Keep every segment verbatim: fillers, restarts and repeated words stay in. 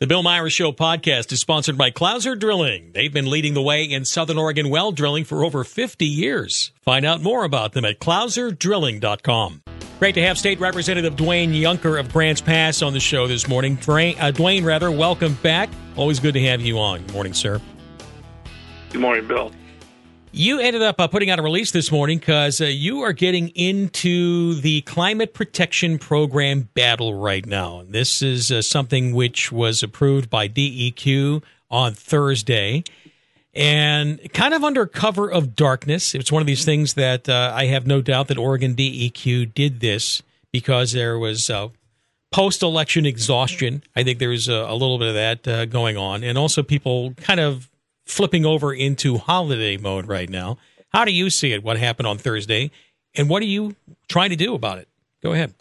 The Bill Myers Show podcast is sponsored by Clouser Drilling. They've been leading the way in Southern Oregon well drilling for over fifty years. Find out more about them at clouser drilling dot com. Great to have State Representative Dwayne Yunker of Grants Pass on the show this morning. Dwayne, uh, Dwayne, rather, welcome back. Always good to have you on. Good morning, sir. Good morning, Bill. You ended up uh, putting out a release this morning because uh, you are getting into the climate protection program battle right now. This is uh, something which was approved by D E Q on Thursday. And kind of under cover of darkness, it's one of these things that uh, I have no doubt that Oregon D E Q did this because there was uh, post-election exhaustion. I think there's a, a little bit of that uh, going on. And also people kind of flipping over into holiday mode right now. How do you see it, what happened on Thursday, and what are you trying to do about it? Go ahead.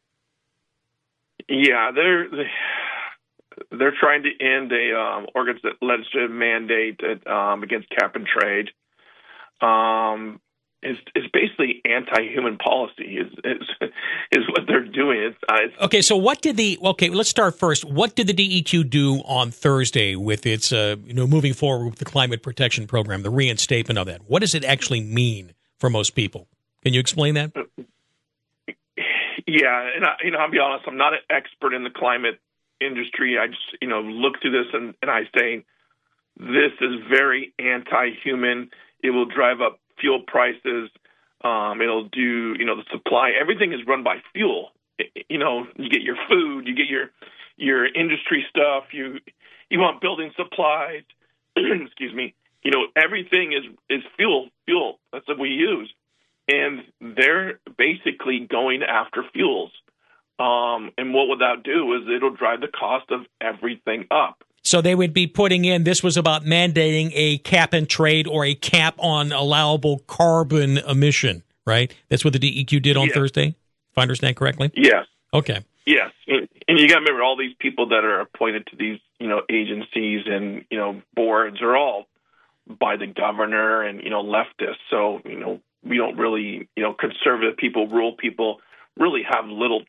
Yeah, they're they're trying to end a um, Oregon's legislative mandate at, um, against cap and trade. Um, it's, it's basically anti-human policy is, is is what they're doing. It's, uh, it's, okay, so what did the okay? Let's start first. What did the D E Q do on Thursday with its uh, you know moving forward with the climate protection program, the reinstatement of that? What does it actually mean for most people? Can you explain that? Yeah, and I, you know, I'll be honest. I'm not an expert in the climate industry. I just you know look through this and, and I say this is very anti-human. It will drive up fuel prices. Um, it'll do, you know, the supply. Everything is run by fuel. You know, you get your food, you get your your industry stuff. You you want building supplies. Excuse me. You know, everything is is fuel. Fuel. That's what we use, and they're basically going after fuels. Um, and what would that do is it'll drive the cost of everything up. So they would be putting in, this was about mandating a cap and trade or a cap on allowable carbon emission, right? That's what the D E Q did on yes. Thursday, if I understand correctly? Yes. Okay. Yes. And, and you got to remember all these people that are appointed to these, you know, agencies and, you know, boards are all by the governor and, you know, leftists. So, you know, we don't really, you know, conservative people, rural people really have little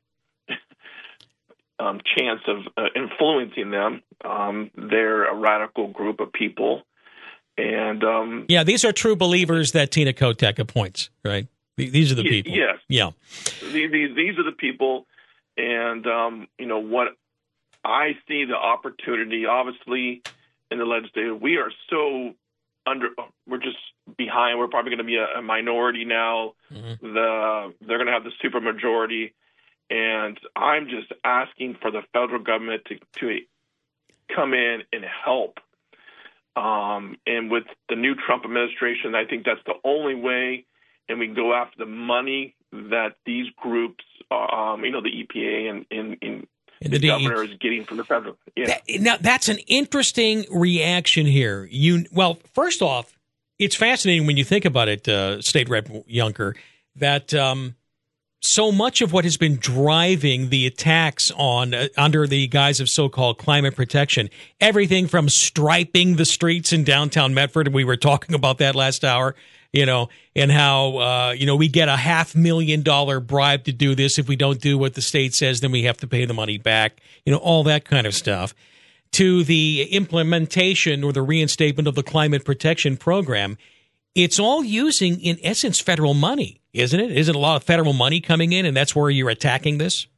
Um, chance of uh, influencing them. Um, they're a radical group of people. And um, yeah, these are true believers that Tina Kotek appoints, right? These are the people. Yes. Yeah. These, these are the people. And, um, you know, what I see the opportunity, obviously, in the legislature, we are so under, we're just behind. We're probably going to be a, a minority now. Mm-hmm. The They're going to have the supermajority. And I'm just asking for the federal government to, to come in and help. Um, and with the new Trump administration, I think that's the only way, and we can go after the money that these groups, um, you know, the E P A and, and, and, and the, the governor is getting from the federal. Yeah. That, now, that's an interesting reaction here. You Well, first off, it's fascinating when you think about it, uh, State Rep Yunker, that um, – so much of what has been driving the attacks on uh, under the guise of so-called climate protection, everything from striping the streets in downtown Medford, and we were talking about that last hour, you know, and how, uh, you know, we get a half million dollar bribe to do this. If we don't do what the state says, then we have to pay the money back, you know, all that kind of stuff, to the implementation or the reinstatement of the climate protection program. It's all using, in essence, federal money, isn't it? Isn't a lot of federal money coming in, and that's where you're attacking this?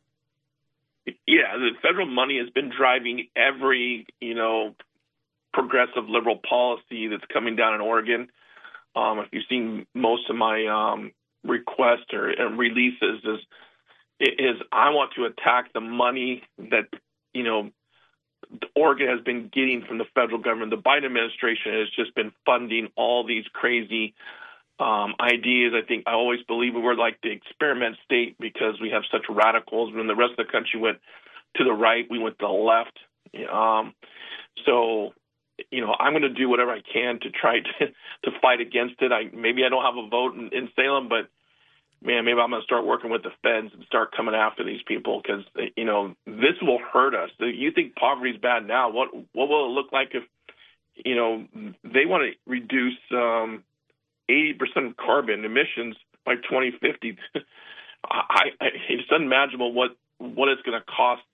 Yeah, the federal money has been driving every, you know, progressive liberal policy that's coming down in Oregon. Um, if you've seen most of my um, requests or uh, releases, is is I want to attack the money that, you know, Oregon has been getting from the federal government. The Biden administration has just been funding all these crazy um, ideas. I think I always believe we were like the experiment state because we have such radicals. When the rest of the country went to the right, we went to the left. Um, so, you know, I'm going to do whatever I can to try to, to fight against it. I maybe I don't have a vote in, in Salem, but man, maybe I'm going to start working with the feds and start coming after these people because, you know, this will hurt us. You think poverty is bad now. What what will it look like if, you know, they want to reduce um, eighty percent of carbon emissions by twenty fifty? I, I, it's unimaginable what, what it's going to cost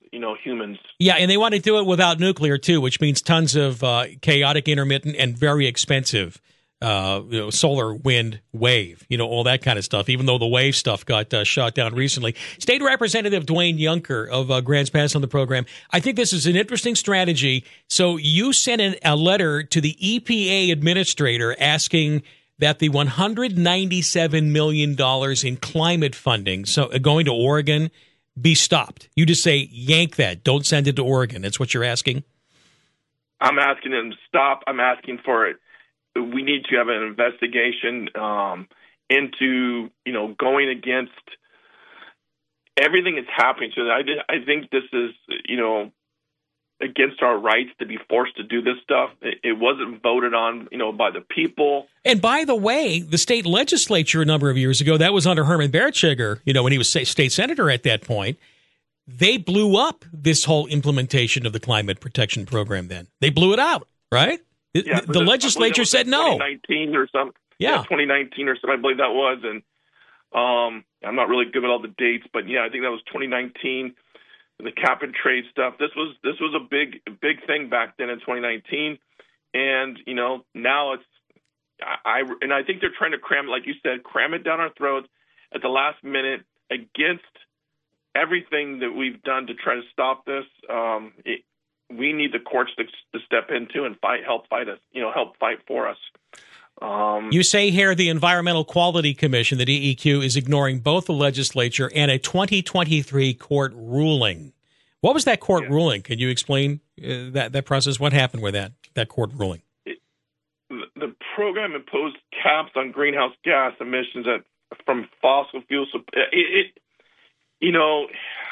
you know, humans. Yeah, and they want to do it without nuclear, too, which means tons of uh, chaotic, intermittent, and very expensive uh, you know, solar, wind, wave, you know, all that kind of stuff, even though the wave stuff got uh, shot down recently. State Representative Dwayne Junker of uh, Grants Pass on the program. I think this is an interesting strategy. So you sent in a letter to the E P A administrator asking that the one hundred ninety-seven million dollars in climate funding, so uh, going to Oregon, be stopped. You just say, yank that. Don't send it to Oregon. That's what you're asking? I'm asking them to stop. I'm asking for it. We need to have an investigation um, into, you know, going against everything that's happening. So I, I think this is, you know, against our rights to be forced to do this stuff. It, it wasn't voted on, you know, by the people. And by the way, the state legislature a number of years ago, that was under Herman Beretschiger, you know, when he was state senator at that point, they blew up this whole implementation of the climate protection program then. They blew it out, right? Yeah, the legislature said no. twenty nineteen or something. Yeah. yeah, twenty nineteen or something. I believe that was, and um, I'm not really good at all the dates, but yeah, I think that was twenty nineteen. The cap and trade stuff. This was this was a big big thing back then in twenty nineteen, and you know now it's I, I and I think they're trying to cram, like you said, cram it down our throats at the last minute against everything that we've done to try to stop this. Um, it, we need the courts to, to step into and fight, help fight us, you know, help fight for us. Um, you say here the Environmental Quality Commission, the D E Q, is ignoring both the legislature and a twenty twenty-three court ruling. What was that court yeah. ruling? Can you explain uh, that that process? What happened with that that court ruling? It, the program imposed caps on greenhouse gas emissions at, from fossil fuels. It, it, you know.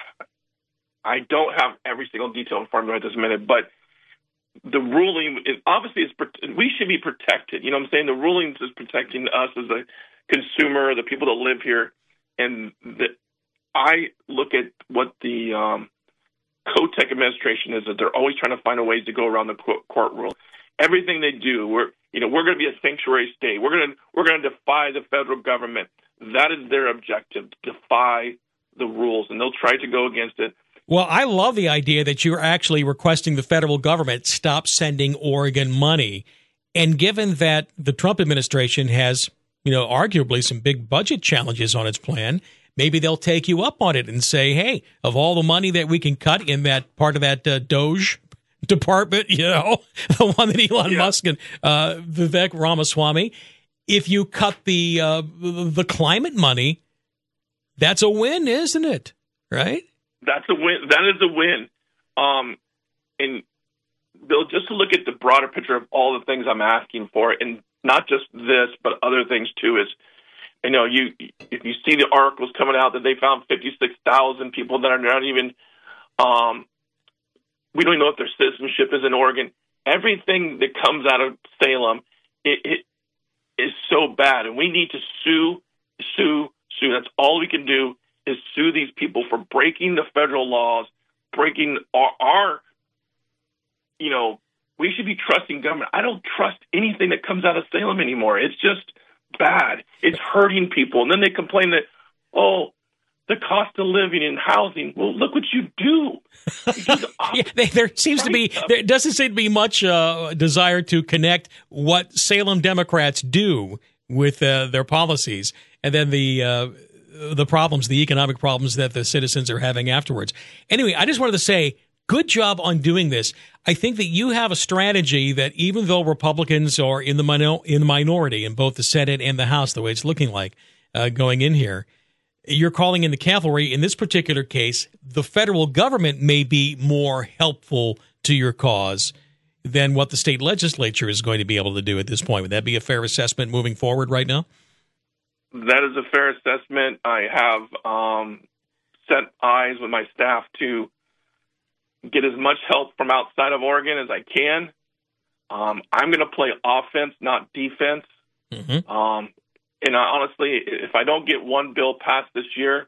I don't have every single detail in front of me at this minute, but the ruling is obviously is we should be protected. You know what I'm saying? The ruling is protecting us as a consumer, the people that live here, and the, I look at what the um, COTEC administration is that they're always trying to find a ways to go around the court rule. Everything they do, we're you know we're going to be a sanctuary state. We're going to we're going to defy the federal government. That is their objective: defy the rules, and they'll try to go against it. Well, I love the idea that you're actually requesting the federal government stop sending Oregon money. And given that the Trump administration has, you know, arguably some big budget challenges on its plan, maybe they'll take you up on it and say, hey, of all the money that we can cut in that part of that uh, Doge department, you know, the one that Elon yeah. Musk and uh, Vivek Ramaswamy, if you cut the uh, the climate money, that's a win, isn't it? Right? That's a win. That is a win. Um, and Bill, just to look at the broader picture of all the things I'm asking for, and not just this, but other things too, is, you know, you if you see the articles coming out that they found fifty-six thousand people that are not even, um, we don't even know if their citizenship is in Oregon. Everything that comes out of Salem, it, it is so bad, and we need to sue, sue, sue. That's all we can do. Is sue these people for breaking the federal laws, breaking our, our, you know, we should be trusting government. I don't trust anything that comes out of Salem anymore. It's just bad. It's hurting people. And then they complain that, oh, the cost of living and housing. Well, look what you do. You do the yeah, they, there seems to be, there doesn't seem to be much uh, desire to connect what Salem Democrats do with uh, their policies and then the, uh, the problems, the economic problems that the citizens are having afterwards. Anyway, I just wanted to say, good job on doing this. I think that you have a strategy that even though Republicans are in the minor, in the minority in both the Senate and the House, the way it's looking like uh, going in here, you're calling in the cavalry. In this particular case, the federal government may be more helpful to your cause than what the state legislature is going to be able to do at this point. Would that be a fair assessment moving forward right now? That is a fair assessment. I have um, set eyes with my staff to get as much help from outside of Oregon as I can. Um, I'm going to play offense, not defense. Mm-hmm. Um, and I, honestly, if I don't get one bill passed this year,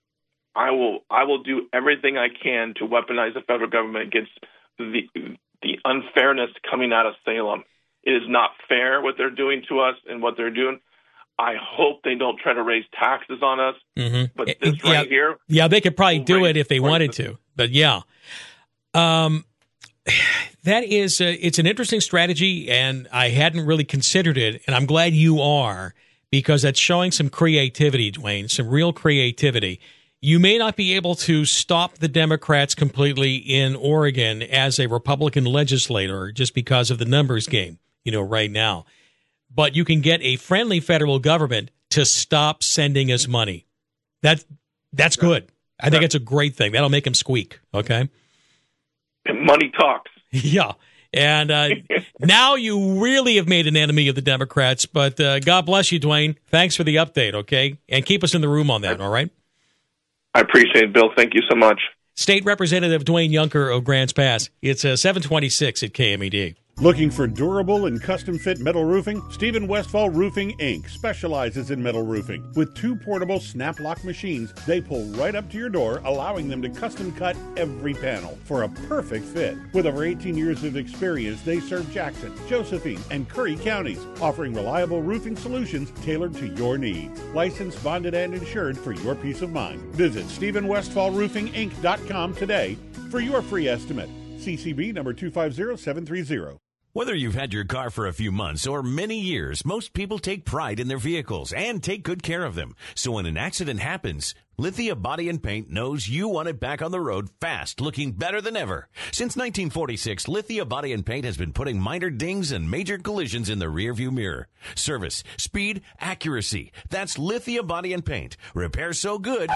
I will I will do everything I can to weaponize the federal government against the the unfairness coming out of Salem. It is not fair what they're doing to us and what they're doing. I hope they don't try to raise taxes on us. Mm-hmm. But It- this yeah, right here, yeah, they could probably will do raise it if they prices. wanted to. But yeah, um, that is uh, it's an interesting strategy, and I hadn't really considered it, and I'm glad you are, because that's showing some creativity, Dwayne, some real creativity. You may not be able to stop the Democrats completely in Oregon as a Republican legislator just because of the numbers game, you know, right now. But you can get a friendly federal government to stop sending us money. That, that's good. I think it's a great thing. That'll make them squeak, okay? And money talks. Yeah. And uh, now you really have made an enemy of the Democrats. But uh, God bless you, Dwayne. Thanks for the update, okay? And keep us in the room on that, all right? I appreciate it, Bill. Thank you so much. State Representative Dwayne Junker of Grants Pass. It's uh, seven twenty-six at K M E D. Looking for durable and custom-fit metal roofing? Stephen Westfall Roofing, Incorporated specializes in metal roofing. With two portable snap-lock machines, they pull right up to your door, allowing them to custom-cut every panel for a perfect fit. With over eighteen years of experience, they serve Jackson, Josephine, and Curry counties, offering reliable roofing solutions tailored to your needs. Licensed, bonded, and insured for your peace of mind. Visit Stephen Westfall Roofing Inc dot com today for your free estimate. C C B number two five zero seven three zero. Whether you've had your car for a few months or many years, most people take pride in their vehicles and take good care of them. So when an accident happens, Lithia Body and Paint knows you want it back on the road fast, looking better than ever. Since nineteen forty-six, Lithia Body and Paint has been putting minor dings and major collisions in the rearview mirror. Service, speed, accuracy. That's Lithia Body and Paint. Repair so good,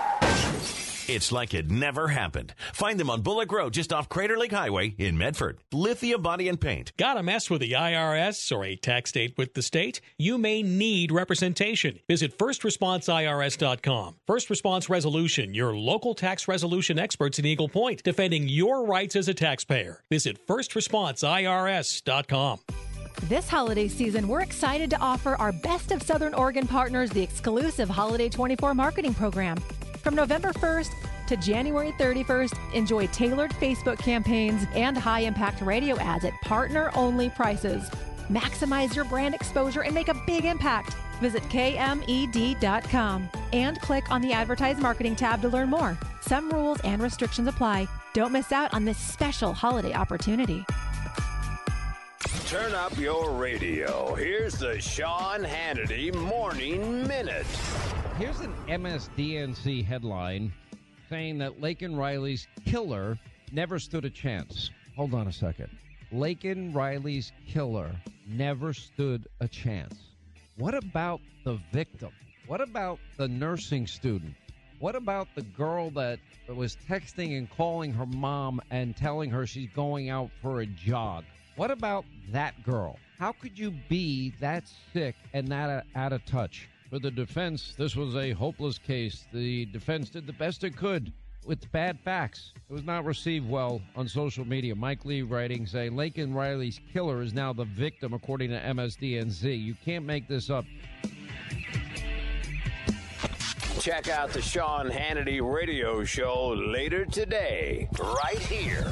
it's like it never happened. Find them on Bullock Road, just off Crater Lake Highway in Medford. Lithia Body and Paint. Got a mess with the I R S or a tax date with the state? You may need representation. Visit first response I R S dot com. First Response Resolution, your local tax resolution experts in Eagle Point, defending your rights as a taxpayer. Visit first response I R S dot com. This holiday season, we're excited to offer our Best of Southern Oregon partners the exclusive Holiday twenty-four marketing program. From November first to January thirty-first, enjoy tailored Facebook campaigns and high-impact radio ads at partner-only prices. Maximize your brand exposure and make a big impact. Visit K M E D dot com and click on the Advertise Marketing tab to learn more. Some rules and restrictions apply. Don't miss out on this special holiday opportunity. Turn up your radio. Here's the Sean Hannity Morning Minute. Here's an M S D N C headline saying that Laken Riley's killer never stood a chance. Hold on a second. Laken Riley's killer never stood a chance. What about the victim? What about the nursing student? What about the girl that was texting and calling her mom and telling her she's going out for a jog? What about that girl? How could you be that sick and that out of touch? For the defense, this was a hopeless case. The defense did the best it could with bad facts. It was not received well on social media. Mike Lee writing saying Laken Riley's killer is now the victim, according to M S D N C. You can't make this up. Check out the Sean Hannity radio show later today, right here.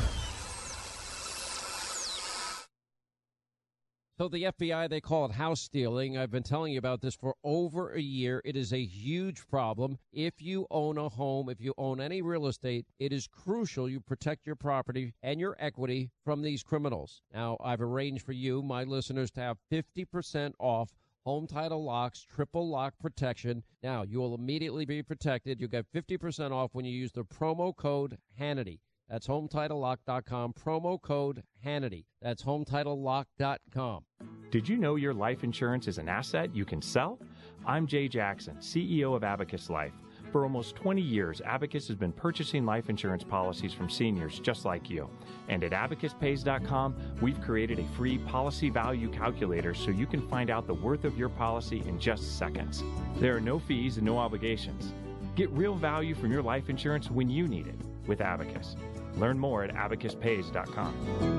So the F B I, they call it house stealing. I've been telling you about this for over a year. It is a huge problem. If you own a home, if you own any real estate, it is crucial you protect your property and your equity from these criminals. Now, I've arranged for you, my listeners, to have fifty percent off Home Title Locks triple lock protection. Now, you will immediately be protected. You'll get fifty percent off when you use the promo code Hannity. That's home title lock dot com, promo code Hannity. That's home title lock dot com. Did you know your life insurance is an asset you can sell? I'm Jay Jackson, C E O of Abacus Life. For almost twenty years, Abacus has been purchasing life insurance policies from seniors just like you. And at abacus pays dot com, we've created a free policy value calculator so you can find out the worth of your policy in just seconds. There are no fees and no obligations. Get real value from your life insurance when you need it with Abacus. Learn more at abacus pays dot com.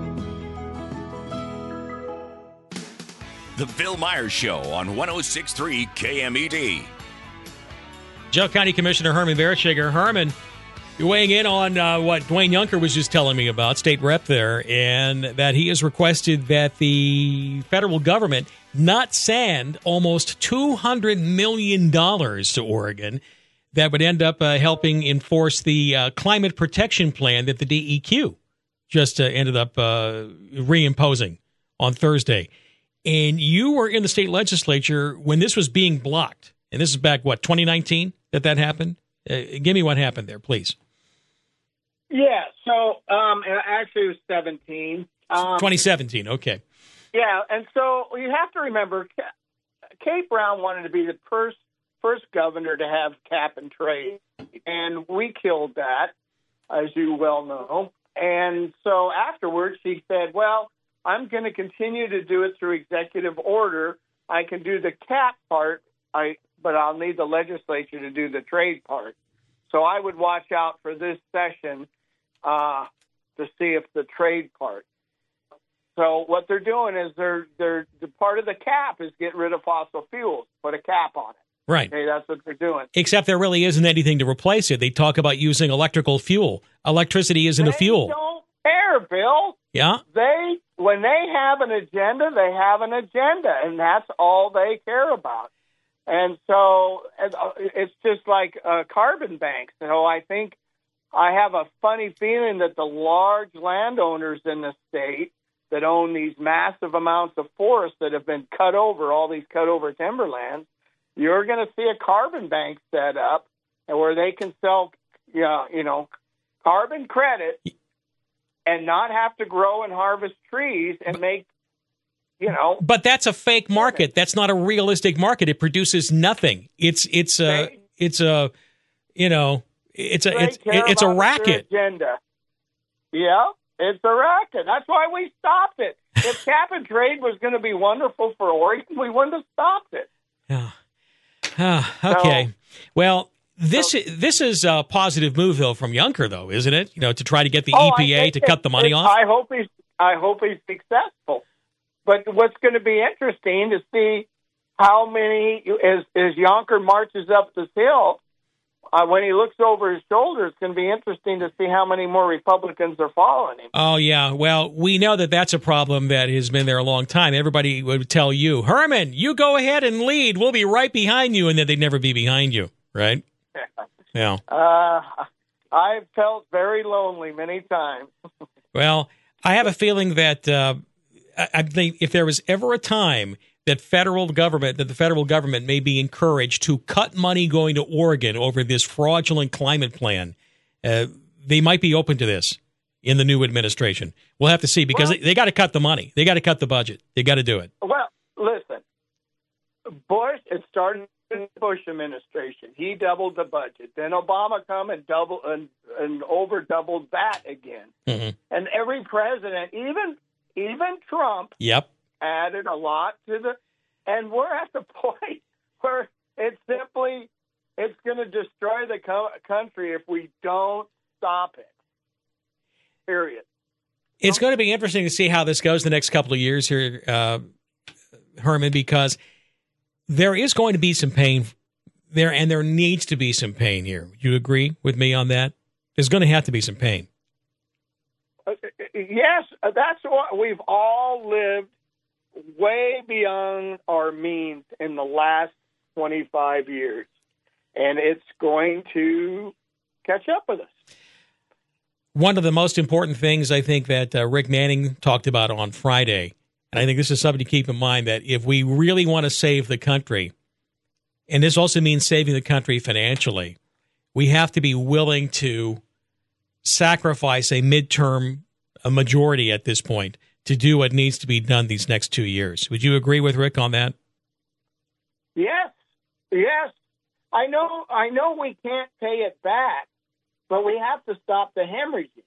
The Bill Myers Show on one oh six point three K M E D. Joe County Commissioner Herman Vercheger. Herman, You're weighing in on uh, what Dwayne Junker was just telling me about, state rep there, and that he has requested that the federal government not send almost two hundred million dollars to Oregon that would end up uh, helping enforce the uh, climate protection plan that the D E Q just uh, ended up uh, reimposing on Thursday. And you were in the state legislature when this was being blocked. And this is back, what, twenty nineteen that that happened? Uh, give me what happened there, please. Yeah, so um, actually it was seventeen. Um, twenty seventeen, okay. Yeah, and so you have to remember, Kate Brown wanted to be the first, first governor to have cap and trade, and we killed that, as you well know. And so afterwards she said, well, I'm going to continue to do it through executive order. I can do the cap part, I, but I'll need the legislature to do the trade part. So I would watch out for this session uh, to see if the trade part. So what they're doing is they're they're the part of the cap is get rid of fossil fuels, put a cap on it. Right. Okay, that's what they're doing. Except there really isn't anything to replace it. They talk about using electrical fuel. Electricity isn't they a fuel. They don't care, Bill. Yeah. They when they have an agenda, they have an agenda, and that's all they care about. And so it's just like uh, carbon banks. So I think I have a funny feeling that the large landowners in the state that own these massive amounts of forest that have been cut over, all these cut over timberlands, you're going to see a carbon bank set up and where they can sell, you know, you know, carbon credit and not have to grow and harvest trees and make, you know. But that's a fake market. That's not a realistic market. It produces nothing. It's it's a they, it's a you know it's a it's it's a racket. Agenda. Yeah, it's a racket. That's why we stopped it. If cap and trade was going to be wonderful for Oregon, we wouldn't have stopped it. Yeah. Ah, okay. So, well, this so, this is a positive move though from Junker, though, isn't it? You know, to try to get the oh, E P A to it, cut the money it, off. I hope he's I hope he's successful. But what's going to be interesting to see how many as as Junker marches up this hill. Uh, when he looks over his shoulder, it's going to be interesting to see how many more Republicans are following him. Oh, yeah. Well, we know that that's a problem that has been there a long time. Everybody would tell you, Herman, you go ahead and lead. We'll be right behind you, and then they'd never be behind you, right? Yeah. Uh, I've felt very lonely many times. Well, I have a feeling that uh, I, I think if there was ever a time that federal government, that the federal government may be encouraged to cut money going to Oregon over this fraudulent climate plan, uh, they might be open to this in the new administration. We'll have to see because well, they, they got to cut the money. They got to cut the budget. They got to do it. Well, listen, Bush, it started in the Bush administration. He doubled the budget. Then Obama come and double and, and over doubled that again. Mm-hmm. And every president, even even Trump, yep. added a lot to the, and we're at the point where it's simply, it's going to destroy the co- country if we don't stop it. Period. It's going to be interesting to see how this goes the next couple of years here, uh, Herman, because there is going to be some pain there, and there needs to be some pain here. Do you agree with me on that? There's going to have to be some pain. Uh, yes, that's what we've all lived way beyond our means in the last twenty-five years, and it's going to catch up with us. One of the most important things I think that uh, Rick Manning talked about on Friday, and I think this is something to keep in mind, that if we really want to save the country, and this also means saving the country financially, we have to be willing to sacrifice a midterm a majority at this point to do what needs to be done these next two years. Would you agree with Rick on that? Yes, yes. I know. I know we can't pay it back, but we have to stop the hemorrhaging.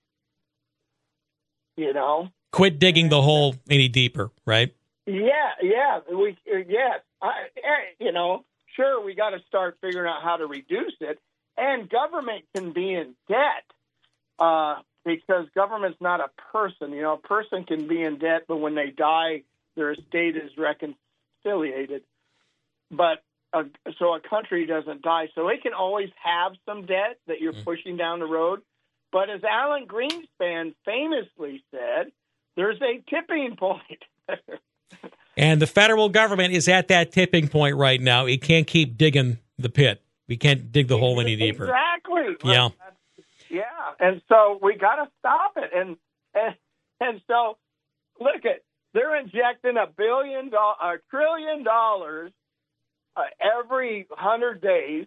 You know, quit digging the hole any deeper, right? Yeah, yeah. We yes. I, you know, sure. We got to start figuring out how to reduce it, and government can be in debt. Uh, Because government's not a person. You know, a person can be in debt, but when they die, their estate is reconciliated. But a, so a country doesn't die. So it can always have some debt that you're pushing down the road. But as Alan Greenspan famously said, there's a tipping point. And the federal government is at that tipping point right now. It can't keep digging the pit. We can't dig the hole any deeper. Exactly. Yeah. Yeah. And so we got to stop it. And, and and so look at they're injecting a billion dollars, a trillion dollars uh, every hundred days.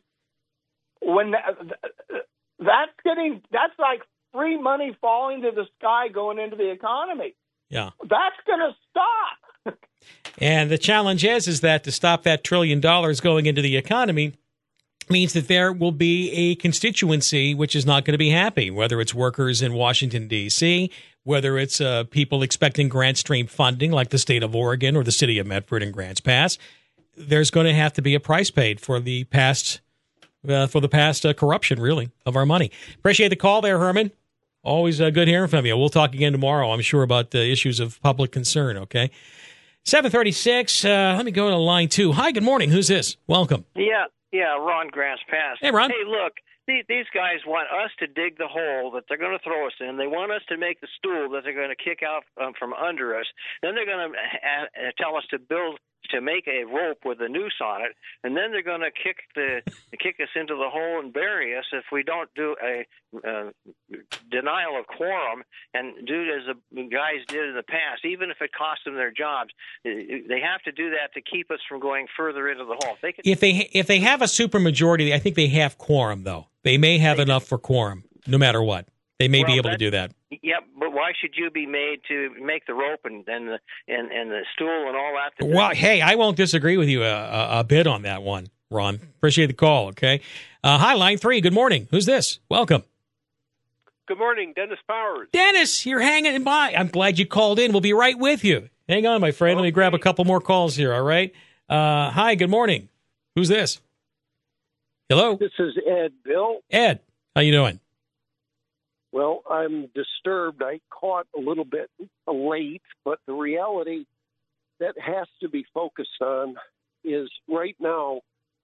When that, that's getting that's like free money falling to the sky going into the economy. Yeah. That's going to stop. And the challenge is, is that to stop that trillion dollars going into the economy means that there will be a constituency which is not going to be happy, whether it's workers in Washington, D C, whether it's uh, people expecting grant stream funding like the state of Oregon or the city of Medford and Grants Pass. There's going to have to be a price paid for the past uh, for the past uh, corruption, really, of our money. Appreciate the call there, Herman. Always uh, good hearing from you. We'll talk again tomorrow, I'm sure, about the issues of public concern, okay? seven thirty-six, uh, let me go to line two. Hi, good morning. Who's this? Welcome. Yeah, yeah, Ron Grants Pass. Hey, Ron. Hey, look, these, these guys want us to dig the hole that they're going to throw us in. They want us to make the stool that they're going to kick out um, from under us. Then they're going to uh, tell us to build to make a rope with a noose on it, and then they're going to kick the kick us into the hole and bury us if we don't do a uh, denial of quorum and do it as the guys did in the past, even if it cost them their jobs. They have to do that to keep us from going further into the hole. If they, could, if they if they have a supermajority, I think they have quorum, though. They may have they enough for quorum, no matter what. They may well, be able to do that. Yeah, but why should you be made to make the rope and and the and, and the stool and all that? Well, hey, I won't disagree with you a, a, a bit on that one, Ron. Appreciate the call, okay? Uh, hi, line three. Good morning. Who's this? Welcome. Good morning, Dennis Powers. Dennis, you're hanging by. I'm glad you called in. We'll be right with you. Hang on, my friend. Okay. Let me grab a couple more calls here, all right? Uh, hi, good morning. Who's this? Hello? This is Ed, Bill. Ed, how you doing? Well, I'm disturbed. I caught a little bit late, but the reality that has to be focused on is right now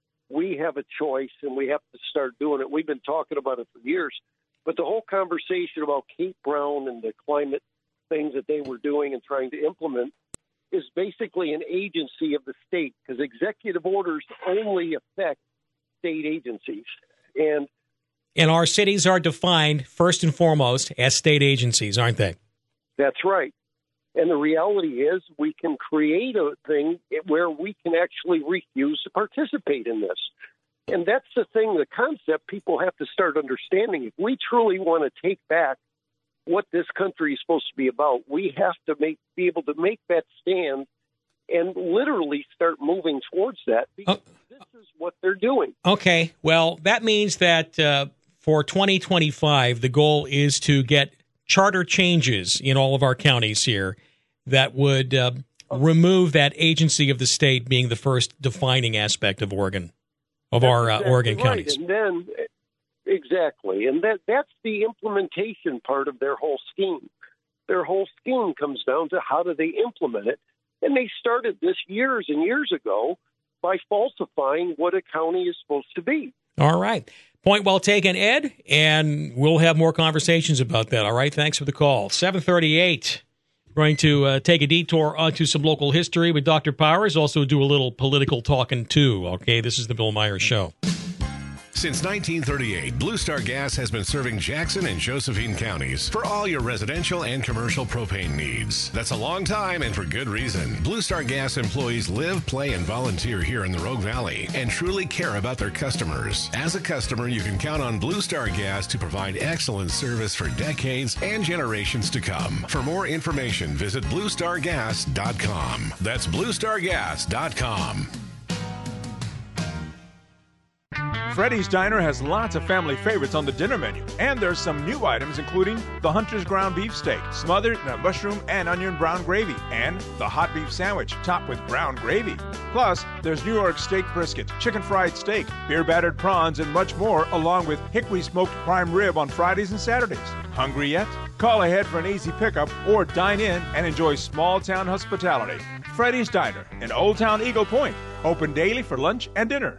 we have a choice and we have to start doing it. We've been talking about it for years, but the whole conversation about Kate Brown and the climate things that they were doing and trying to implement is basically an agency of the state because executive orders only affect state agencies. And And our cities are defined, first and foremost, as state agencies, aren't they? That's right. And the reality is we can create a thing where we can actually refuse to participate in this. And that's the thing, the concept people have to start understanding. If we truly want to take back what this country is supposed to be about, we have to make be able to make that stand and literally start moving towards that because oh. this is what they're doing. Okay. Well, that means that uh, for twenty twenty-five, the goal is to get charter changes in all of our counties here that would uh, remove that agency of the state being the first defining aspect of Oregon, of that's our uh, exactly Oregon right. counties. And then, exactly, and that that's the implementation part of their whole scheme. Their whole scheme comes down to how do they implement it, and they started this years and years ago by falsifying what a county is supposed to be. All right. Point well taken, Ed, and we'll have more conversations about that. All right, thanks for the call. seven thirty-eight. Going to uh, take a detour onto some local history with Doctor Powers. Also do a little political talking, too. Okay, this is the Bill Myers Show. Since nineteen thirty-eight, Blue Star Gas has been serving Jackson and Josephine counties for all your residential and commercial propane needs. That's a long time and for good reason. Blue Star Gas employees live, play, and volunteer here in the Rogue Valley and truly care about their customers. As a customer, you can count on Blue Star Gas to provide excellent service for decades and generations to come. For more information, visit blue star gas dot com. That's blue star gas dot com. Freddy's Diner has lots of family favorites on the dinner menu, and there's some new items including the Hunter's ground beef steak, smothered in a mushroom and onion brown gravy, and the hot beef sandwich topped with brown gravy. Plus, there's New York steak brisket, chicken fried steak, beer battered prawns, and much more, along with hickory smoked prime rib on Fridays and Saturdays. Hungry yet? Call ahead for an easy pickup or dine in and enjoy small town hospitality. Freddy's Diner in Old Town Eagle Point, Open daily for lunch and dinner.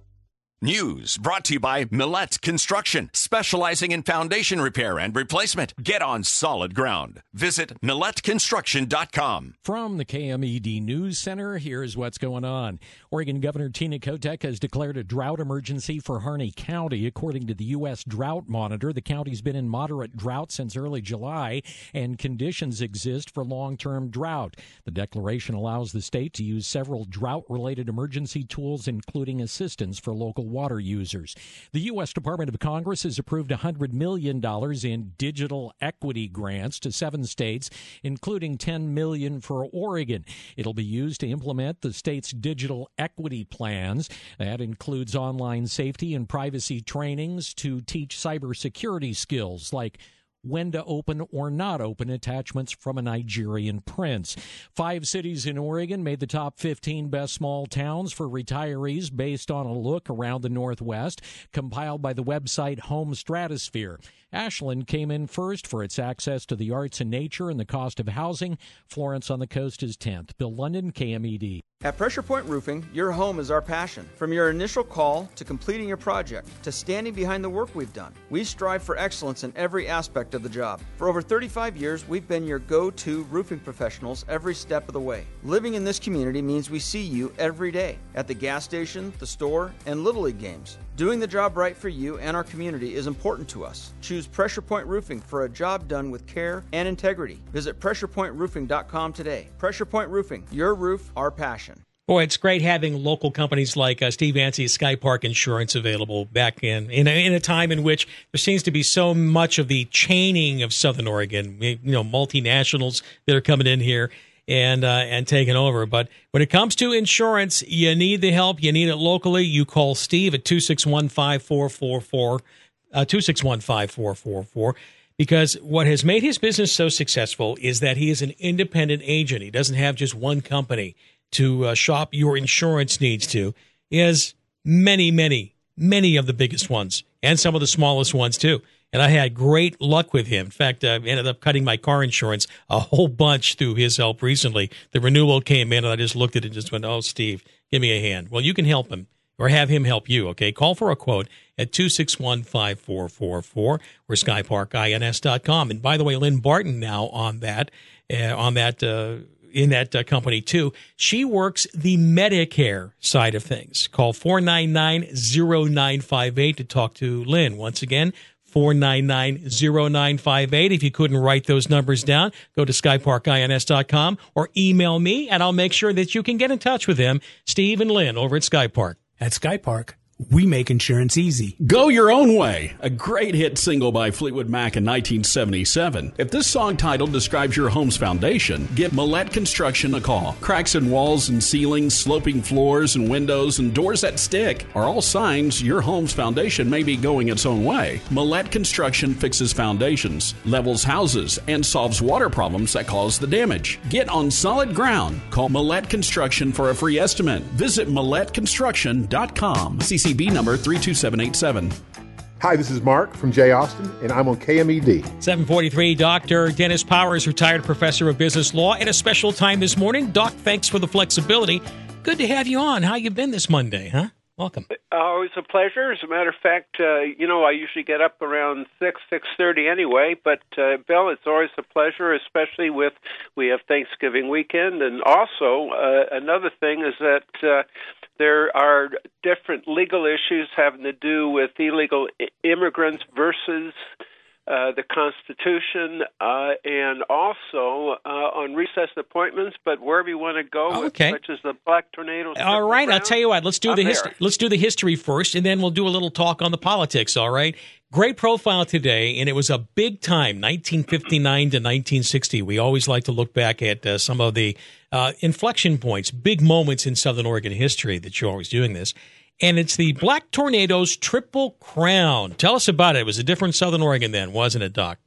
News brought to you by Millette Construction, specializing in foundation repair and replacement. Get on solid ground. Visit millette construction dot com. From the K M E D News Center, here's what's going on. Oregon Governor Tina Kotek has declared a drought emergency for Harney County. According to the U S Drought Monitor, the county's been in moderate drought since early July, and conditions exist for long-term drought. The declaration allows the state to use several drought-related emergency tools, including assistance for local water users. The U S Department of Congress has approved one hundred million dollars in digital equity grants to seven states, including ten million dollars for Oregon. It'll be used to implement the state's digital equity plans. That includes online safety and privacy trainings to teach cybersecurity skills like when to open or not open attachments from a Nigerian prince. Five cities in Oregon made the top fifteen best small towns for retirees based on a look around the Northwest compiled by the website Home Stratosphere. Ashland came in first for its access to the arts and nature and the cost of housing. Florence on the Coast is tenth. Bill London, K M E D. At Pressure Point Roofing, your home is our passion. From your initial call to completing your project to standing behind the work we've done, we strive for excellence in every aspect of the job. For over thirty-five years, we've been your go-to roofing professionals every step of the way. Living in this community means we see you every day at the gas station, the store, and Little League games. Doing the job right for you and our community is important to us. Choose Pressure Point Roofing for a job done with care and integrity. Visit pressure point roofing dot com today. Pressure Point Roofing, your roof, our passion. Boy, it's great having local companies like uh, Steve Yancey's Sky Park Insurance available back in in a, in a time in which there seems to be so much of the chaining of Southern Oregon, you know, multinationals that are coming in here and uh, and taking over. But when it comes to insurance, you need the help. You need it locally. You call Steve at two six one, five four four four, uh, two six one, five four four four. Because what has made his business so successful is that he is an independent agent. He doesn't have just one company to uh, shop your insurance needs to. He has many, many, many of the biggest ones and some of the smallest ones too. And I had great luck with him. In fact, I ended up cutting my car insurance a whole bunch through his help recently. The renewal came in and I just looked at it and just went, oh, Steve, give me a hand. Well, you can help him or have him help you, okay? Call for a quote at two six one, five four four four or sky park ins dot com. And by the way, Lynn Barton now on that, uh, on that, uh, in that uh, company too. She works the Medicare side of things. Call four nine nine, zero nine five eight to talk to Lynn. Once again, four nine nine, zero nine five eight. If you couldn't write those numbers down, go to sky park ins dot com or email me, and I'll make sure that you can get in touch with them, Steve and Lynn, over at Sky Park. At Sky Park, we make insurance easy. Go Your Own Way, a great hit single by Fleetwood Mac in nineteen seventy-seven. If this song title describes your home's foundation, give Millette Construction a call. Cracks in walls and ceilings, sloping floors and windows, and doors that stick are all signs your home's foundation may be going its own way. Millette Construction fixes foundations, levels houses, and solves water problems that cause the damage. Get on solid ground. Call Millette Construction for a free estimate. Visit millette construction dot com. C C B number three two seven eight seven. Hi, this is Mark from J. Austin, and I'm on K M E D. seven forty-three, Doctor Dennis Powers, retired professor of business law, at a special time this morning. Doc, thanks for the flexibility. Good to have you on. How you been this Monday, huh? Welcome. Always a pleasure. As a matter of fact, uh, you know, I usually get up around six, six thirty anyway. But uh, Bill, it's always a pleasure, especially with we have Thanksgiving weekend, and also uh, another thing is that uh, there are different legal issues having to do with illegal I- immigrants versus Uh, the Constitution, uh, and also uh, on recess appointments. But wherever you want to go, okay. such as the Black Tornadoes. All right, I'll tell you what. Let's do I'm the there. history. Let's do the history first, and then we'll do a little talk on the politics. All right. Great profile today, and it was a big time, nineteen fifty-nine to nineteen sixty. We always like to look back at uh, some of the uh, inflection points, big moments in Southern Oregon history that you're always doing this. And it's the Black Tornadoes Triple Crown. Tell us about it. It was a different Southern Oregon then, wasn't it, Doc?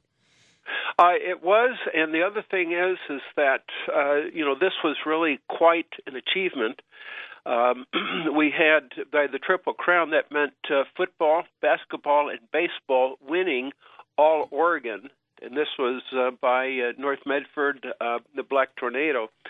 Uh, it was, and the other thing is, is that uh, you know this was really quite an achievement. Um, we had by the Triple Crown that meant uh, football, basketball, and baseball winning all Oregon, and this was uh, by uh, North Medford, uh, the Black Tornado.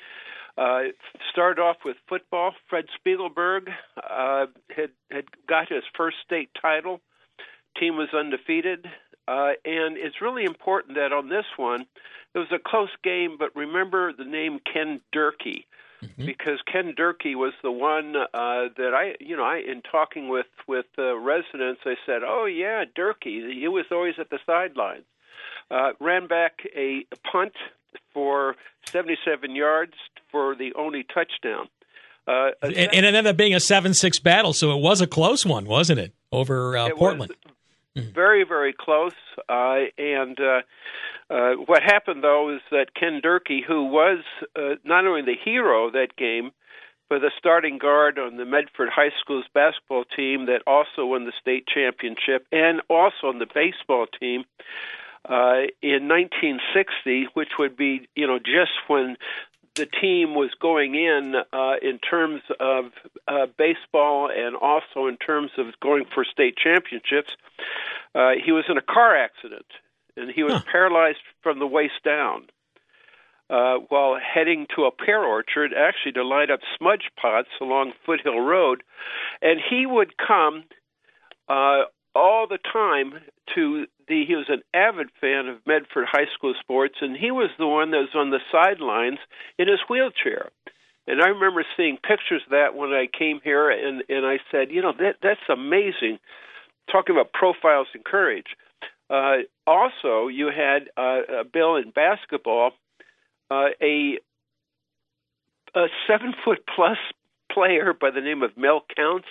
Uh, started off with football. Fred Spiegelberg uh, had had got his first state title. Team was undefeated, uh, and it's really important that on this one, it was a close game. But remember the name Ken Durkee, mm-hmm. because Ken Durkee was the one uh, that I, you know, I in talking with with uh, residents, I said, "Oh yeah, Durkee. He was always at the sidelines." Uh, ran back a punt for seventy-seven yards for the only touchdown. Uh, and, and it ended up being a seven six battle, so it was a close one, wasn't it, over uh, it Portland? Was very, very close. Uh, and uh, uh, what happened, though, is that Ken Durkee, who was uh, not only the hero of that game, but the starting guard on the Medford High School's basketball team that also won the state championship, and also on the baseball team, Uh, in nineteen sixty, which would be, you know, just when the team was going in uh, in terms of uh, baseball and also in terms of going for state championships, uh, he was in a car accident, and he was huh. paralyzed from the waist down uh, while heading to a pear orchard, actually to light up smudge pots along Foothill Road, and he would come uh, all the time to the, he was an avid fan of Medford High School sports, and he was the one that was on the sidelines in his wheelchair. And I remember seeing pictures of that when I came here, and, and I said, you know, that that's amazing, talking about profiles and courage. Uh, also, you had, uh, Bill, in basketball, uh, a, a seven-foot-plus player by the name of Mel Counts.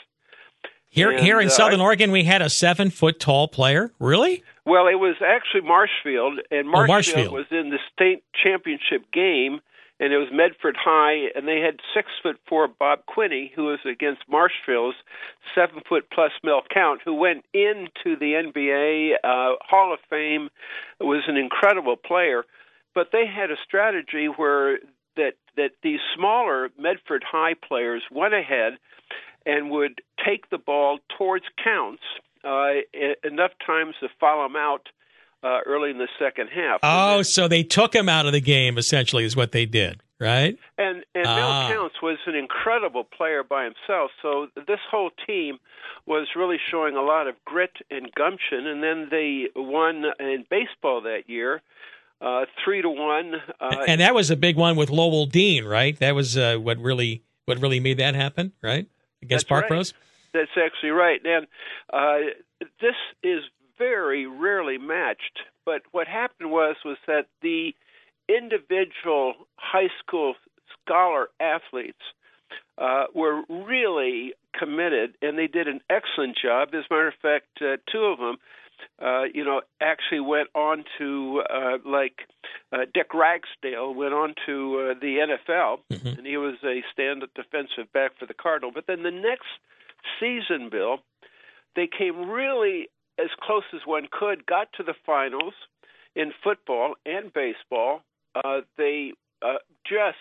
Here, and, here in uh, Southern Oregon, we had a seven-foot-tall player. Really? Well, it was actually Marshfield, and Marshfield, oh, Marshfield was in the state championship game, and it was Medford High, and they had six-foot-four Bob Quinney, who was against Marshfield's seven-foot-plus Mel Count, who went into the N B A uh, Hall of Fame, was an incredible player. But they had a strategy where that that these smaller Medford High players went ahead and would take the ball towards Counts uh, enough times to foul him out uh, early in the second half. Oh, then, so they took him out of the game, essentially, is what they did, right? And, and ah. Mel Counts was an incredible player by himself, so this whole team was really showing a lot of grit and gumption, and then they won in baseball that year, uh, three to one. Uh, and that was a big one with Lowell Dean, right? That was uh, what really what really made that happen, right? Against Park right. Rose? That's actually right. And uh, this is very rarely matched. But what happened was was that the individual high school scholar athletes uh, were really committed, and they did an excellent job. As a matter of fact, uh, two of them, uh, you know, actually went on to, uh, like uh, Dick Ragsdale went on to uh, the N F L, mm-hmm. and he was a stand-up defensive back for the Cardinal. But then the next season, Bill, they came really as close as one could, got to the finals in football and baseball. Uh, they uh, just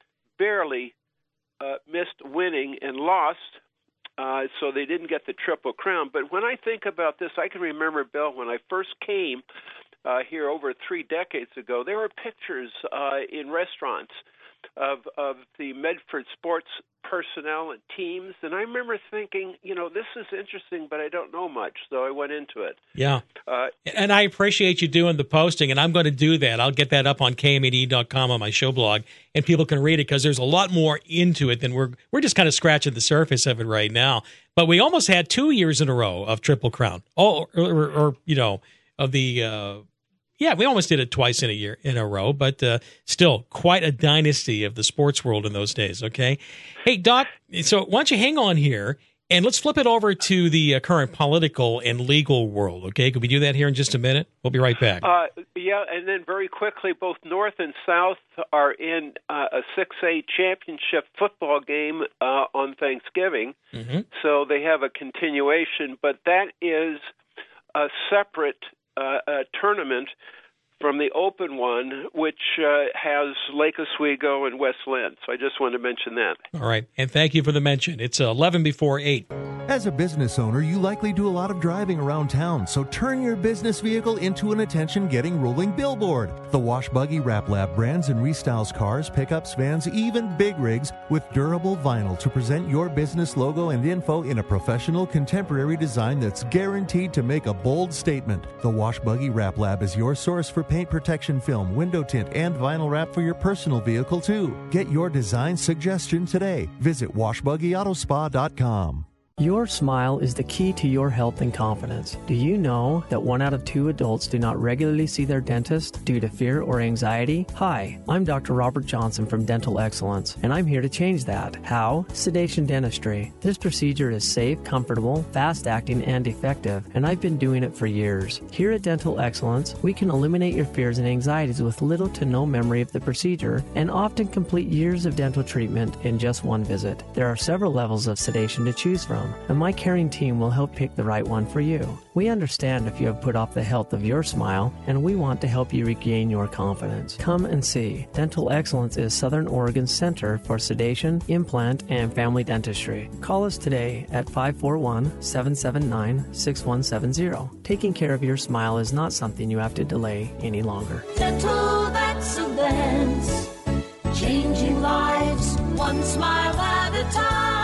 barely uh, missed winning and lost. Uh, so they didn't get the Triple Crown. But when I think about this, I can remember, Bill, when I first came uh, here over three decades ago, there were pictures uh, in restaurants of of the Medford sports personnel and teams. And I remember thinking, you know, this is interesting, but I don't know much. So I went into it. Yeah. Uh, and I appreciate you doing the posting, and I'm going to do that. I'll get that up on K M E D dot com on my show blog, and people can read it because there's a lot more into it than we're we're just kind of scratching the surface of it right now. But we almost had two years in a row of Triple Crown. Oh, or, or, or you know, of the uh, yeah, we almost did it twice in a year in a row, but uh, still quite a dynasty of the sports world in those days. Okay, hey Doc, so why don't you hang on here? And let's flip it over to the uh, current political and legal world, okay? Can we do that here in just a minute? We'll be right back. Uh, yeah, and then very quickly, both North and South are in uh, a six A championship football game uh, on Thanksgiving. Mm-hmm. So they have a continuation, but that is a separate uh, uh, tournament from the open one, which uh, has Lake Oswego and West Lynn. So I just wanted to mention that. All right, and thank you for the mention. It's eleven before eight. As a business owner, you likely do a lot of driving around town, so turn your business vehicle into an attention-getting rolling billboard. The Wash Buggy Wrap Lab brands and restyles cars, pickups, vans, even big rigs with durable vinyl to present your business logo and info in a professional, contemporary design that's guaranteed to make a bold statement. The Wash Buggy Wrap Lab is your source for paint protection film, window tint, and vinyl wrap for your personal vehicle, too. Get your design suggestion today. Visit wash buggy auto spa dot com. Your smile is the key to your health and confidence. Do you know that one out of two adults do not regularly see their dentist due to fear or anxiety? Hi, I'm Doctor Robert Johnson from Dental Excellence, and I'm here to change that. How? Sedation dentistry. This procedure is safe, comfortable, fast-acting, and effective, and I've been doing it for years. Here at Dental Excellence, we can eliminate your fears and anxieties with little to no memory of the procedure, and often complete years of dental treatment in just one visit. There are several levels of sedation to choose from, and my caring team will help pick the right one for you. We understand if you have put off the health of your smile, and we want to help you regain your confidence. Come and see. Dental Excellence is Southern Oregon's Center for Sedation, Implant, and Family Dentistry. Call us today at five four one, seven seven nine, six one seven zero. Taking care of your smile is not something you have to delay any longer. Dental Excellence, changing lives, one smile at a time.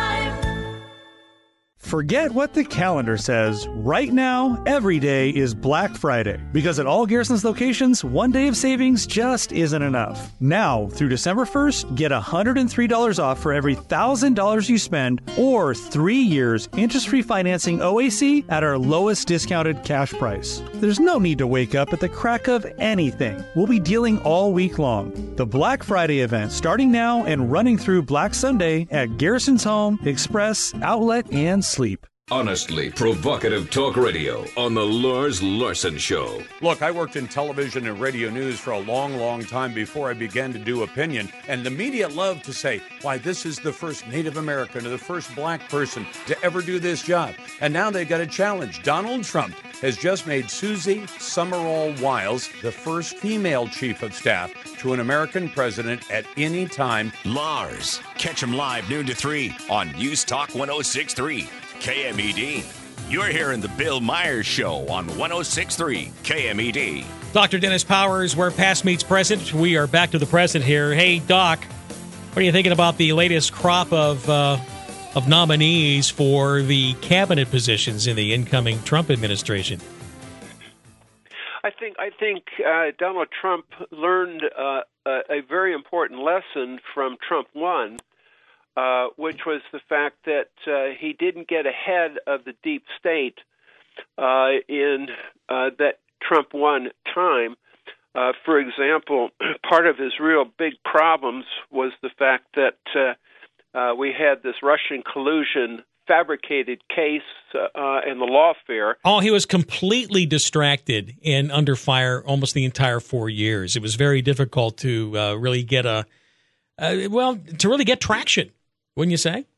Forget what the calendar says. Right now, every day is Black Friday. Because at all Garrison's locations, one day of savings just isn't enough. Now, through December first, get one hundred three dollars off for every one thousand dollars you spend, or three years interest-free financing O A C at our lowest discounted cash price. There's no need to wake up at the crack of anything. We'll be dealing all week long. The Black Friday event starting now and running through Black Sunday at Garrison's Home, Express, Outlet, and Sleep. Honestly provocative talk radio on the Lars Larson Show. Look, I worked in television and radio news for a long, long time before I began to do opinion, and the media loved to say, why, this is the first Native American or the first black person to ever do this job. And now they've got a challenge. Donald Trump has just made Susie Summerall Wiles the first female chief of staff to an American president at any time. Lars, catch him live noon to three on News Talk one oh six point three. K M E D. You're hearing the Bill Myers Show on one oh six point three K M E D. Doctor Dennis Powers, where past meets present. We are back to the present here. Hey, Doc, what are you thinking about the latest crop of uh, of nominees for the cabinet positions in the incoming Trump administration? I think I think uh, Donald Trump learned uh, a, a very important lesson from Trump one. Uh, which was the fact that uh, he didn't get ahead of the deep state uh, in uh, that Trump one time. Uh, for example, part of his real big problems was the fact that uh, uh, we had this Russian collusion fabricated case uh, and the lawfare. Oh, he was completely distracted and under fire almost the entire four years. It was very difficult to uh, really get a, uh, well, to really get traction. Wouldn't you say?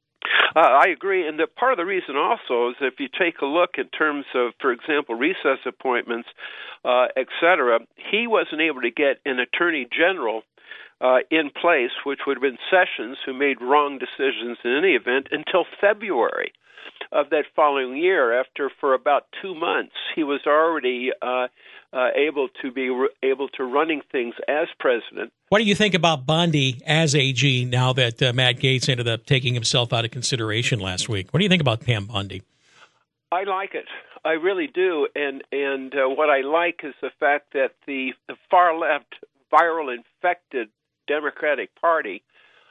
Uh, I agree. And the, part of the reason also is if you take a look in terms of, for example, recess appointments, uh, et cetera, he wasn't able to get an attorney general uh, in place, which would have been Sessions, who made wrong decisions in any event, until February of that following year. After, for about two months, he was already uh, uh, able to be re- able to running things as president. What do you think about Bondi as A G now that uh, Matt Gaetz ended up taking himself out of consideration last week? What do you think about Pam Bondi? I like it. I really do. And and uh, what I like is the fact that the, the far left, viral infected Democratic Party,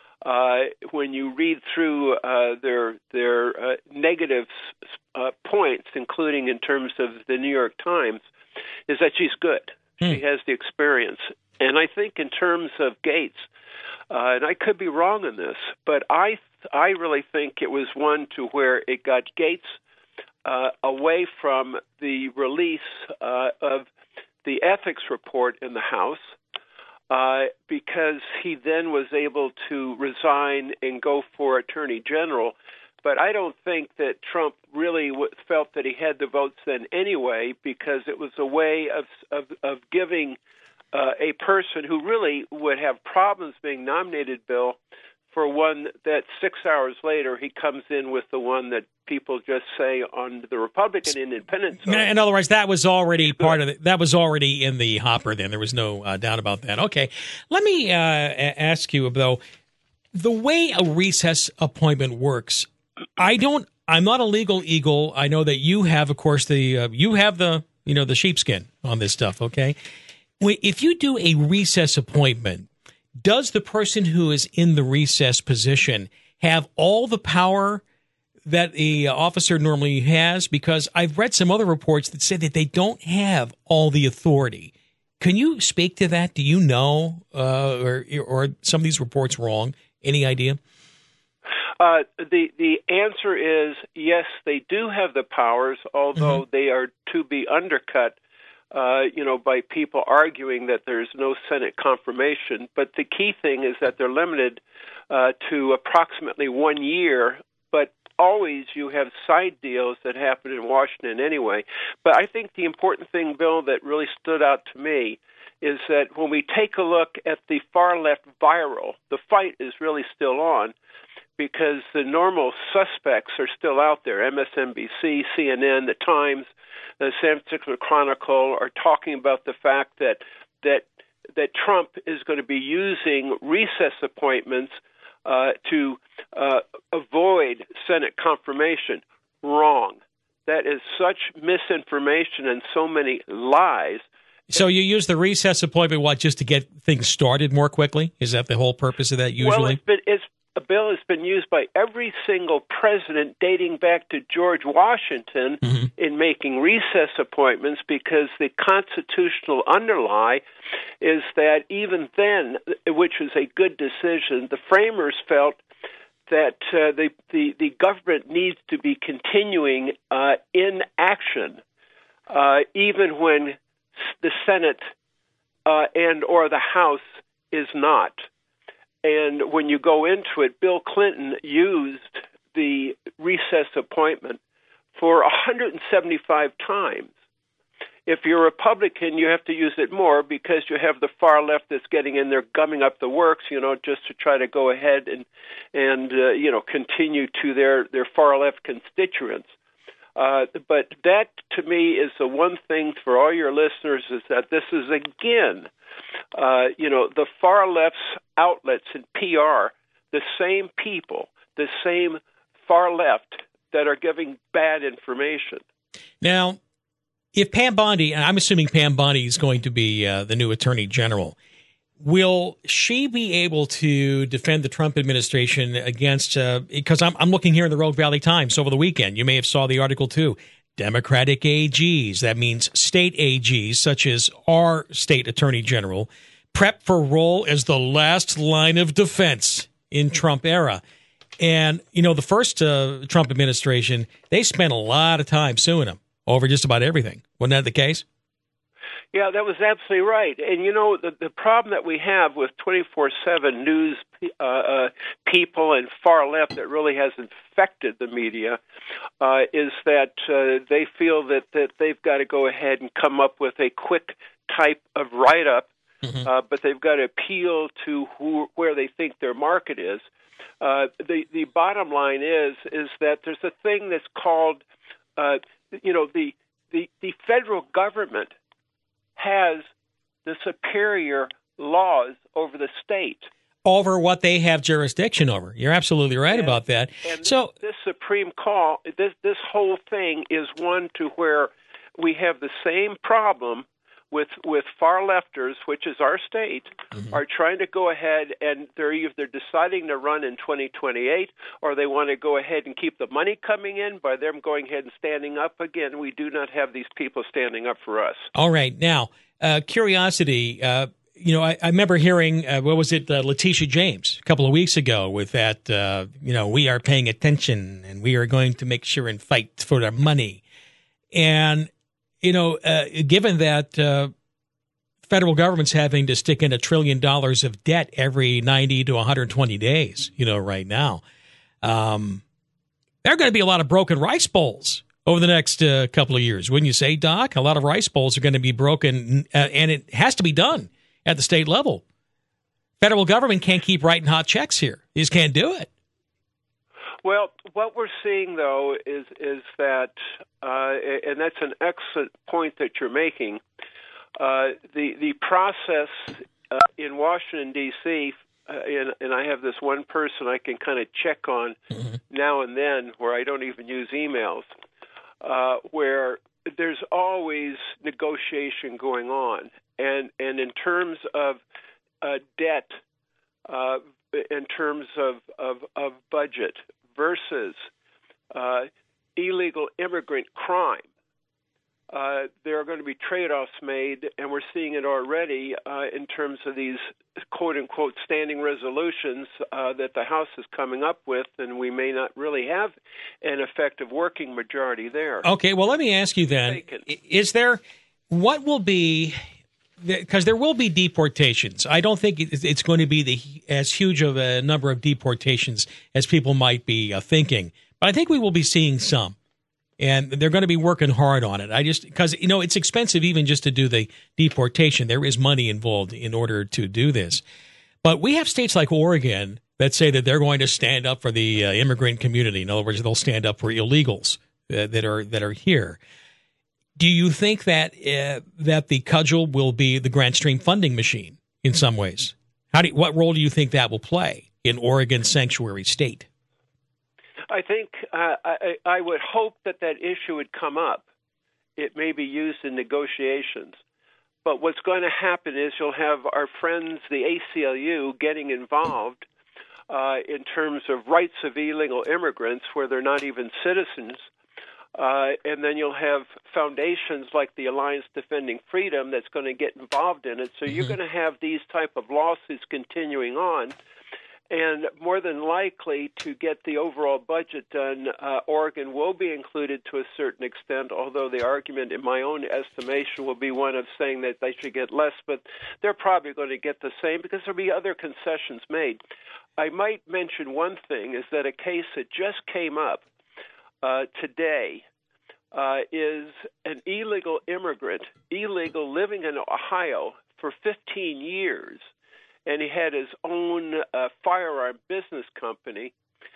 uh, when you read through uh, their their uh, negative uh, points, including in terms of the New York Times, is that she's good. Hmm. She has the experience. And I think in terms of Gaetz, uh, and I could be wrong in this, but I I really think it was one to where it got Gaetz uh, away from the release uh, of the ethics report in the House, uh, because he then was able to resign and go for Attorney General. But I don't think that Trump really w- felt that he had the votes then anyway, because it was a way of of, of giving Uh, a person who really would have problems being nominated, Bill, for one that six hours later he comes in with the one that people just say on the Republican independent side. In other words, that was already part of it. That was already in the hopper then. There was no uh, doubt about that. Okay. Let me uh, ask you, though, the way a recess appointment works, I don't, I'm not a legal eagle. I know that you have, of course, the, uh, you have the, you know, the sheepskin on this stuff, okay? If you do a recess appointment, does the person who is in the recess position have all the power that the officer normally has? Because I've read some other reports that say that they don't have all the authority. Can you speak to that? Do you know, uh, or or are some of these reports wrong? Any idea? Uh, the the answer is yes, they do have the powers, although mm-hmm. they are to be undercut. Uh, you know, by people arguing that there's no Senate confirmation. But the key thing is that they're limited uh, to approximately one year, but always you have side deals that happen in Washington anyway. But I think the important thing, Bill, that really stood out to me is that when we take a look at the far-left viral, the fight is really still on because the normal suspects are still out there. M S N B C, C N N, The Times, the San Francisco Chronicle are talking about the fact that that that Trump is going to be using recess appointments uh, to uh, avoid Senate confirmation. Wrong. That is such misinformation and so many lies. So you use the recess appointment, what, just to get things started more quickly? Is that the whole purpose of that usually? Well, it's been, it's a bill has been used by every single president dating back to George Washington mm-hmm. in making recess appointments because the constitutional underlie is that even then, which was a good decision, the framers felt that uh, the, the, the government needs to be continuing uh, in action uh, even when the Senate uh, and or the House is not. And when you go into it, Bill Clinton used the recess appointment for one hundred seventy-five times. If you're a Republican, you have to use it more because you have the far left that's getting in there gumming up the works, you know, just to try to go ahead and, and uh, you know, continue to their, their far left constituents. Uh, but that, to me, is the one thing for all your listeners is that this is, again, uh, you know, the far left's outlets and P R, the same people, the same far left that are giving bad information. Now, if Pam Bondi, and I'm assuming Pam Bondi is going to be uh, the new Attorney General, will she be able to defend the Trump administration against, uh, because I'm, I'm looking here in the Rogue Valley Times over the weekend. You may have saw the article too. Democratic A Gs, that means state A Gs, such as our state Attorney General, prep for role as the last line of defense in Trump era. And, you know, the first uh, Trump administration, they spent a lot of time suing him over just about everything. Wasn't that the case? Yeah, that was absolutely right. And, you know, the, the problem that we have with twenty-four seven news uh, uh, people and far left that really has infected the media uh, is that uh, they feel that, that they've got to go ahead and come up with a quick type of write-up, mm-hmm. uh, but they've got to appeal to who, where they think their market is. Uh, the, the bottom line is is that there's a thing that's called, uh, you know, the, the, the federal government has the superior laws over the state. Over what they have jurisdiction over. You're absolutely right and, about that. And so this, this Supreme Call, this this whole thing is one to where we have the same problem with with far lefters, which is our state, mm-hmm. are trying to go ahead and they're either deciding to run in twenty twenty-eight or they want to go ahead and keep the money coming in by them going ahead and standing up. Again, we do not have these people standing up for us. All right. Now, uh, curiosity, uh, you know, I, I remember hearing, uh, what was it, uh, Letitia James a couple of weeks ago with that, uh, you know, we are paying attention and we are going to make sure and fight for their money. And You know, uh, given that uh, federal government's having to stick in a trillion dollars of debt every ninety to one hundred twenty days, you know, right now, um, there are going to be a lot of broken rice bowls over the next uh, couple of years. Wouldn't you say, Doc? A lot of rice bowls are going to be broken, uh, and it has to be done at the state level Federal government can't keep writing hot checks here. You just can't do it. Well, what we're seeing, though, is is that, uh, and that's an excellent point that you're making, uh, the, the process uh, in Washington, D C, uh, and, and I have this one person I can kind of check on mm-hmm. now and then where I don't even use emails, uh, where there's always negotiation going on. And, and in terms of uh, debt, uh, in terms of, of, of budget versus uh, illegal immigrant crime, uh, there are going to be trade-offs made, and we're seeing it already uh, in terms of these quote-unquote standing resolutions uh, that the House is coming up with, and we may not really have an effective working majority there. Okay, well, let me ask you then, is there, what will be, because there will be deportations. I don't think it's going to be the as huge of a number of deportations as people might be uh, thinking, but I think we will be seeing some. And they're going to be working hard on it. I just, because, you know, it's expensive even just to do the deportation. There is money involved in order to do this. But we have states like Oregon that say that they're going to stand up for the uh, immigrant community. In other words, they'll stand up for illegals uh, that are that are here. Do you think that uh, that the cudgel will be the grant stream funding machine in some ways? How do you, what role do you think that will play in Oregon's sanctuary state? I think uh, I, I would hope that that issue would come up. It may be used in negotiations. But what's going to happen is you'll have our friends, the A C L U, getting involved uh, in terms of rights of illegal immigrants where they're not even citizens. Uh, and then you'll have foundations like the Alliance Defending Freedom that's going to get involved in it. So mm-hmm. you're going to have these type of lawsuits continuing on. And more than likely, to get the overall budget done, uh, Oregon will be included to a certain extent, although the argument, in my own estimation, will be one of saying that they should get less, but they're probably going to get the same because there will be other concessions made. I might mention one thing, is that a case that just came up uh, today uh, is an illegal immigrant, illegal living in Ohio for fifteen years, and he had his own uh, firearm business company,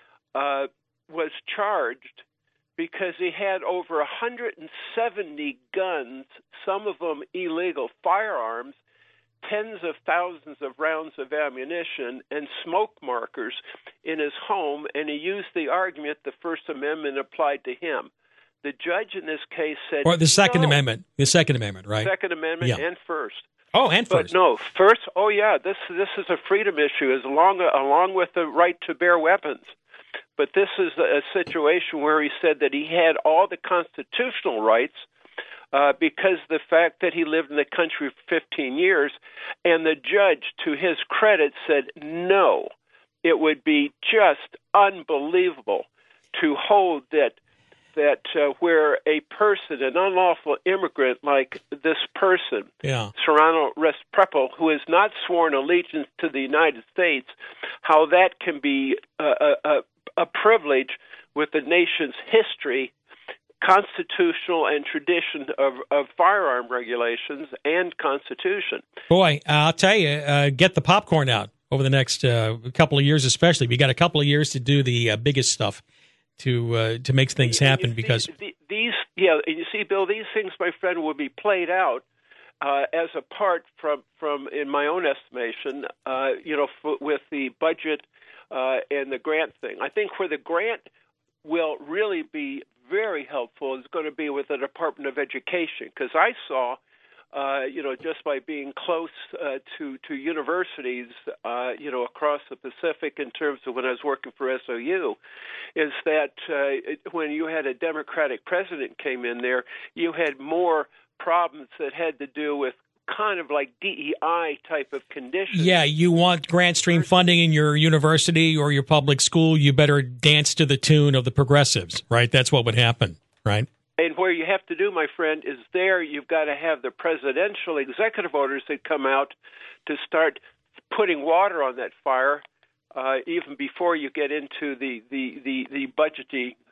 uh, was charged because he had over one hundred seventy guns, some of them illegal firearms, tens of thousands of rounds of ammunition, and smoke markers in his home, and he used the argument the First Amendment applied to him. The judge in this case said... Or the Second no. Amendment. The Second Amendment, right? Second Amendment yeah. and First. Oh, and first. But no, first, oh yeah, this this is a freedom issue, as along along with the right to bear weapons. But this is a situation where he said that he had all the constitutional rights uh, because of the fact that he lived in the country for fifteen years, and the judge, to his credit, said no, it would be just unbelievable to hold that. that uh, where a person, an unlawful immigrant like this person, yeah. Serrano Restrepo, who has not sworn allegiance to the United States, how that can be a, a, a privilege with the nation's history, constitutional and tradition of, of firearm regulations and Constitution. Boy, I'll tell you, uh, get the popcorn out over the next uh, couple of years especially. We got a couple of years to do the uh, biggest stuff. to uh, to make things happen see, because the, these yeah and you see, Bill, these things, my friend, will be played out uh, as apart from from in my own estimation uh, you know f- with the budget uh, and the grant thing. I think where the grant will really be very helpful is going to be with the Department of Education, because I saw Uh, you know, just by being close uh, to to universities, uh, you know, across the Pacific, in terms of when I was working for S O U, is that uh, it, when you had a Democratic president came in there, you had more problems that had to do with kind of like D E I type of conditions. Yeah, you want grant stream funding in your university or your public school, you better dance to the tune of the progressives, right? That's what would happen, right? And where you have to do, my friend, is there you've got to have the presidential executive orders that come out to start putting water on that fire, uh, even before you get into the, the, the, the budgety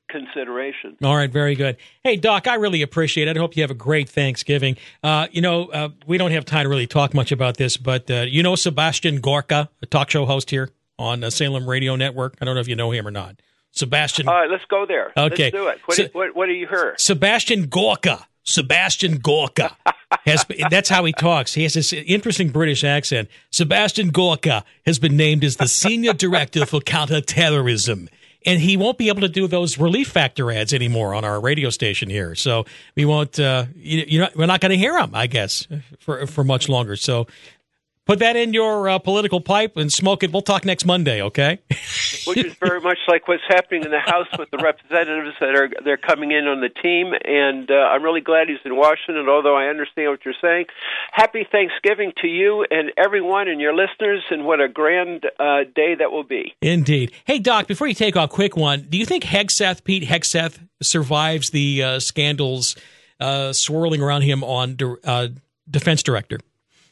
consideration. All right, very good. Hey, Doc, I really appreciate it. I hope you have a great Thanksgiving. Uh, you know, uh, we don't have time to really talk much about this, but uh, you know Sebastian Gorka, a talk show host here on uh, Salem Radio Network. I don't know if you know him or not. Sebastian. All right, let's go there. Okay. Let's do it. What, So, do, what, what do you hear? Sebastian Gorka. Sebastian Gorka. Has, that's how he talks. He has this interesting British accent. Sebastian Gorka has been named as the Senior Director for Counterterrorism. And he won't be able to do those Relief Factor ads anymore on our radio station here. So we won't, uh, you, you know, we're not going to hear him, I guess, for for much longer. So put that in your uh, political pipe and smoke it. We'll talk next Monday, okay? Which is very much like what's happening in the House with the representatives that are they're coming in on the team, and uh, I'm really glad he's in Washington, although I understand what you're saying. Happy Thanksgiving to you and everyone and your listeners, and what a grand uh, day that will be. Indeed. Hey, Doc, before you take off, quick one. Do you think Hegseth, Pete Hegseth, survives the uh, scandals uh, swirling around him on uh, defense director?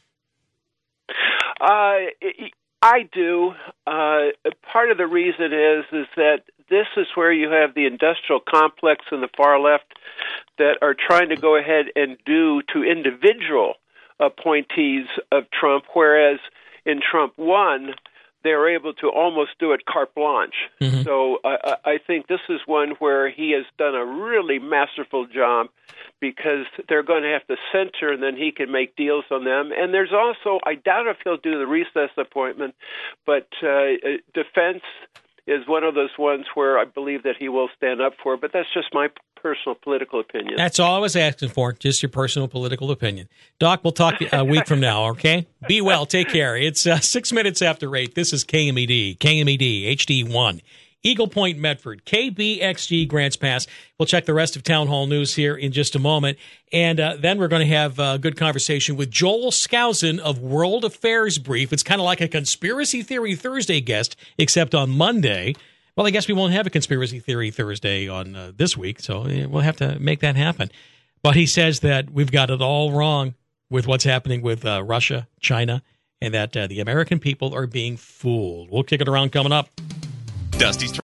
Uh, I do. Uh, part of the reason is is that this is where you have the industrial complex in the far left that are trying to go ahead and do to individual appointees of Trump, whereas in Trump one, they were able to almost do it carte blanche. Mm-hmm. So I, I think this is one where he has done a really masterful job, because they're going to have to censor, and then he can make deals on them. And there's also, I doubt if he'll do the recess appointment, but uh, defense is one of those ones where I believe that he will stand up for, but that's just my personal political opinion. That's all I was asking for, just your personal political opinion. Doc, we'll talk a week from now, okay? Be well, take care. It's uh, six minutes after eight. This is K M E D, K M E D, H D one. Eagle Point, Medford, K B X G, Grants Pass. We'll check the rest of Town Hall News here in just a moment. And uh, then we're going to have a good conversation with Joel Skousen of World Affairs Brief. It's kind of like a Conspiracy Theory Thursday guest, except on Monday. Well, I guess we won't have a Conspiracy Theory Thursday on uh, this week, so we'll have to make that happen. But he says that we've got it all wrong with what's happening with uh, Russia, China, and that uh, the American people are being fooled. We'll kick it around coming up. Dusty's